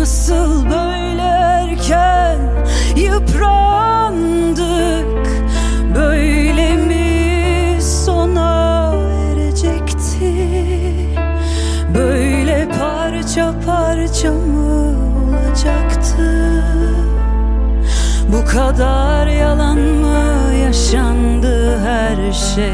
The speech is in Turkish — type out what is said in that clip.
Nasıl böyle erken yıprandık, böyle mi sona erecekti? Böyle parça parça mı olacaktı? Bu kadar yalan mı yaşandı her şey?